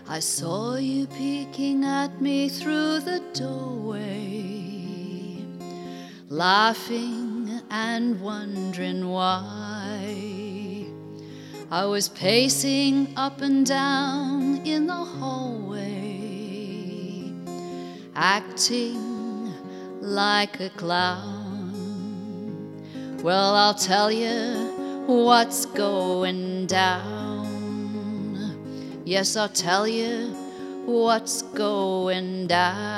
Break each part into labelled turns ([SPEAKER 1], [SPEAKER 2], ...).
[SPEAKER 1] I saw you peeking at me through the doorway, laughing and wondering why. I was pacing up and down in the hallway, acting like a clown. Well, I'll tell you what's going down. Yes, I'll tell you what's going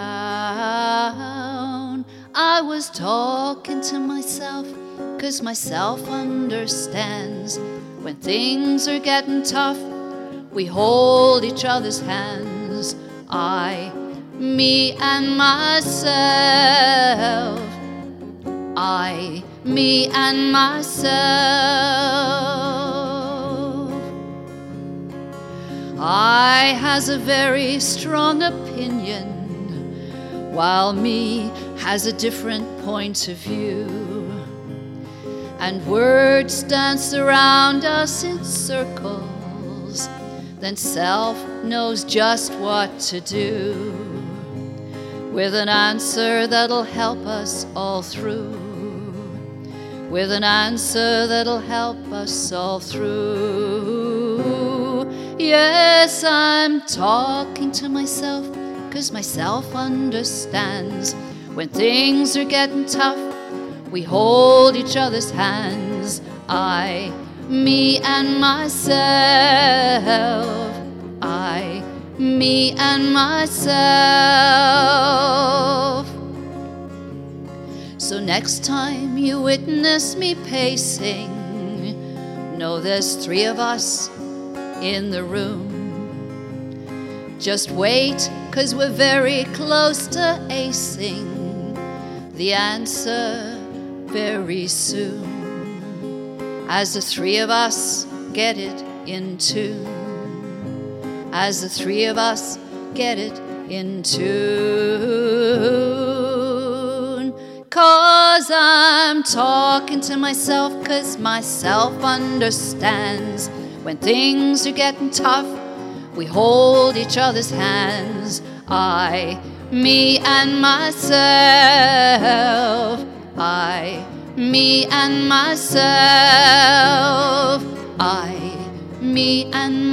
[SPEAKER 1] down. I was talking to myself, 'cause myself understands. When things are getting tough, we hold each other's hands. I, me and myself. I, me and myself. I has a very strong opinion, while me has a different point of view. And words dance around us in circles, then self knows just what to do, with an answer that'll help us all through. With an answer that'll help us all through. Yes, I'm talking to myself, 'cause myself understands. When things are getting tough, we hold each other's hands. I, me and myself. I, me and myself. So next time you witness me pacing, know there's 3 of us in the room. Just wait, 'cause we're very close to acing the answer very soon, as the 3 of us get it in tune. As the 3 of us get it in tune. 'Cause I'm talking to myself, 'cause myself understands. When things are getting tough, we hold each other's hands. I, me and myself. I, me and myself. I, me and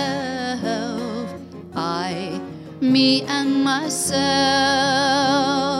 [SPEAKER 1] myself. I, me and myself.